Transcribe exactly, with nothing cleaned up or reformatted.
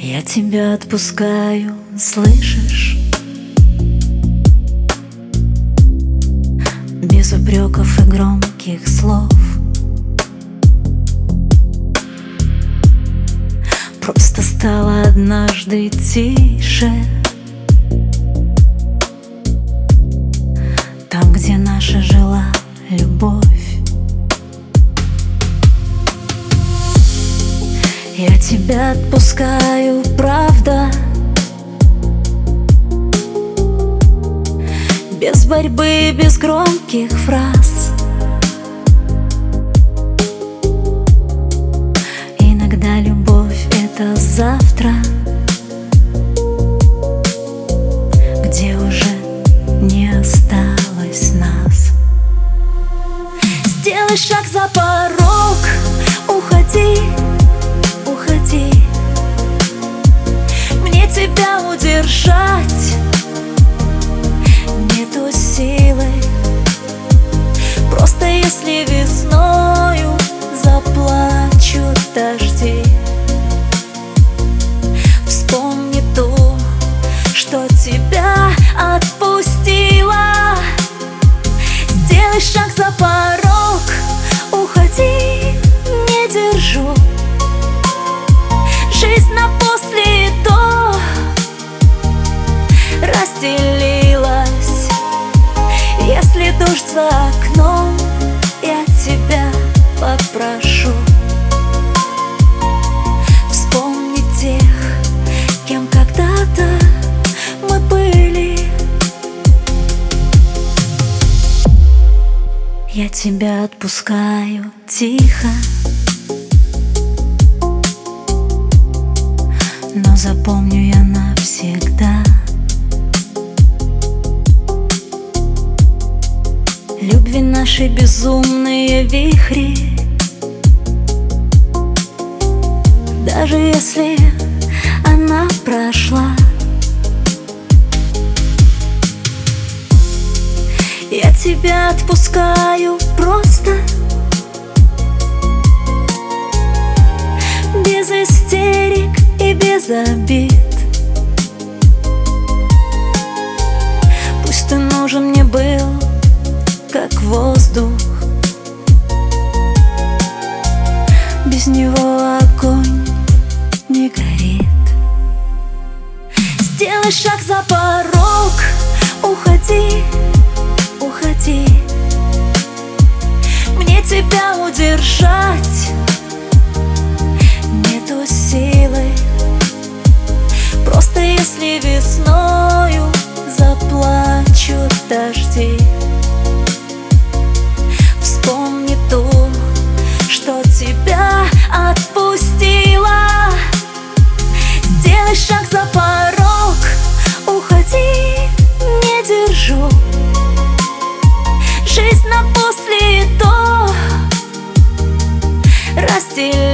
Я тебя отпускаю, слышишь? Без упреков и громких слов. Просто стало однажды тише. Там, где наша жила любовь. Я тебя отпускаю, правда, без борьбы, без громких фраз. Иногда любовь — это завтра, где уже не осталось нас. Сделай шаг за порог, уходи. Уходи, мне тебя удержать нету силы. Просто если весною заплачут дожди, вспомни ту, что тебя отпустила. Сделай шаг за порог, уходи, не держу. Жизнь на после и до разделилась. Если дождь за окном, я тебя попрошу вспомни тех, кем когда-то мы были. Я тебя отпускаю тихо, но запомню я навсегда. Любви наши безумные вихри, даже если она прошла. Я тебя отпускаю просто, без истерик и без обид. Пусть ты нужен мне был, как воздух, без него огонь не горит. Сделай шаг за порог, уходи, уходи. Мне тебя удержать нету силы. Просто если весною заплачут дожди, вспомни ту, что тебя отпустила. Сделай шаг за порог, уходи, не держу. Жизнь на после и до разделилась.